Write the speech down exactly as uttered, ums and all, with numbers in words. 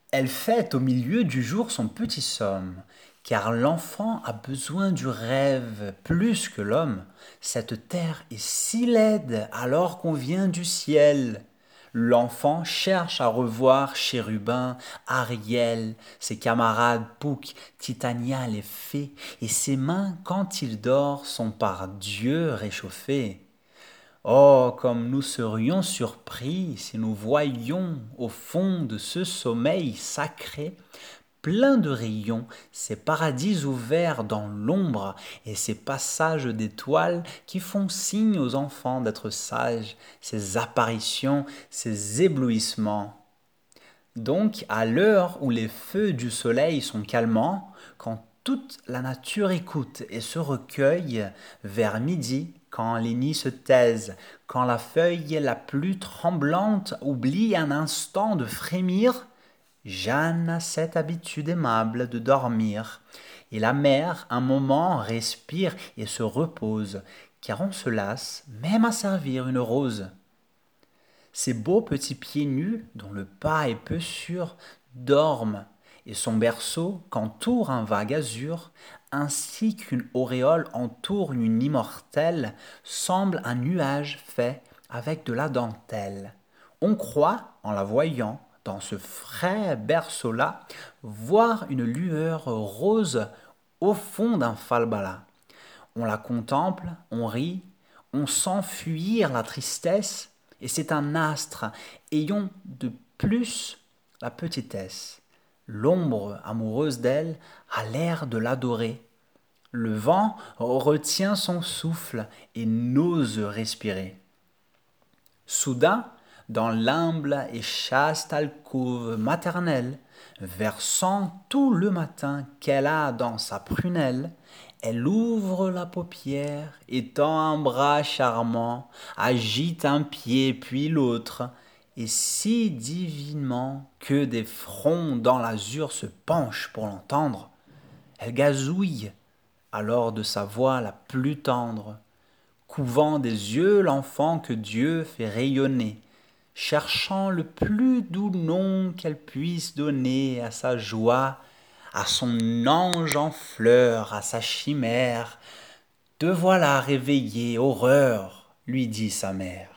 Elle fête au milieu du jour son petit somme, car l'enfant a besoin du rêve plus que l'homme. Cette terre est si laide alors qu'on vient du ciel. L'enfant cherche à revoir Chérubin, Ariel, ses camarades Pouc, Titania les fées, et ses mains, quand il dort, sont par Dieu réchauffées. Oh, comme nous serions surpris si nous voyions au fond de ce sommeil sacré, plein de rayons, ces paradis ouverts dans l'ombre et ces passages d'étoiles qui font signe aux enfants d'être sages, ces apparitions, ces éblouissements. Donc, à l'heure où les feux du soleil sont calmants, quand toute la nature écoute et se recueille, vers midi, quand les nids se taisent, quand la feuille la plus tremblante oublie un instant de frémir, Jeanne a cette habitude aimable de dormir, et la mère un moment respire et se repose, car on se lasse même à servir une rose. Ses beaux petits pieds nus, dont le pas est peu sûr, dorment, et son berceau qu'entoure un vague azur, ainsi qu'une auréole entoure une immortelle, semble un nuage fait avec de la dentelle. On croit, en la voyant, dans ce frais berceau-là, voir une lueur rose au fond d'un falbala. On la contemple, on rit, on sent fuir la tristesse, et c'est un astre, ayant de plus la petitesse. L'ombre amoureuse d'elle a l'air de l'adorer. Le vent retient son souffle et n'ose respirer. Soudain, dans l'humble et chaste alcôve maternelle, versant tout le matin qu'elle a dans sa prunelle, elle ouvre la paupière, étend un bras charmant, agite un pied puis l'autre, et si divinement que des fronts dans l'azur se penchent pour l'entendre. Elle gazouille alors de sa voix la plus tendre, couvant des yeux l'enfant que Dieu fait rayonner, cherchant le plus doux nom qu'elle puisse donner à sa joie, à son ange en fleurs, à sa chimère. Te voilà réveillé, horreur, lui dit sa mère.